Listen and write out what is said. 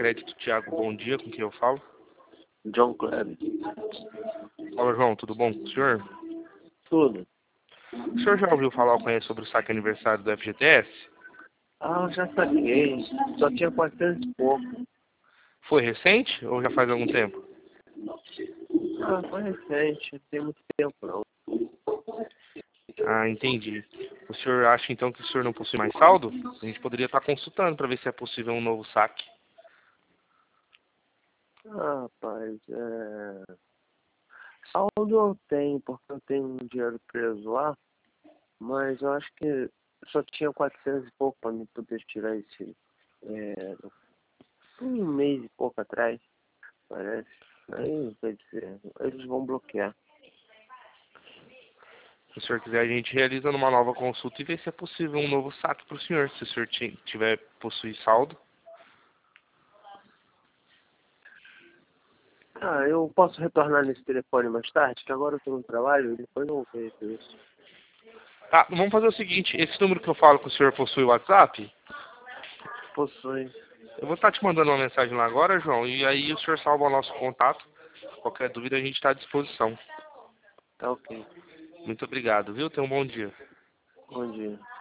Crédito Tiago, bom dia, com quem eu falo? John Kleber. Fala, João, tudo bom com o senhor? Tudo. O senhor já ouviu falar ou conhece sobre o saque aniversário do FGTS? Ah, já saquei. Só tinha 400 e pouco. Foi recente ou já faz algum tempo? Ah, foi recente. Não tem muito tempo, não. Ah, entendi. O senhor acha então que o senhor não possui mais saldo? A gente poderia estar consultando para ver se é possível um novo saque. Ah, rapaz, saldo eu tenho, porque eu tenho um dinheiro preso lá, mas eu acho que só tinha 400 e pouco para me poder tirar esse... É, um mês e pouco atrás, parece. Aí, quer dizer, eles vão bloquear. Se o senhor quiser, a gente realiza numa nova consulta e vê se é possível um novo saque para o senhor, se o senhor tiver possuir saldo. Ah, eu posso retornar nesse telefone mais tarde, que agora eu estou no trabalho e depois eu vou ver isso. Tá, vamos fazer o seguinte, esse número que eu falo que o senhor possui o WhatsApp, Possui. eu vou estar te mandando uma mensagem lá agora, João, e aí o senhor salva o nosso contato. Qualquer dúvida a gente está à disposição. Tá ok. Muito obrigado, viu? Tenha um bom dia. Bom dia.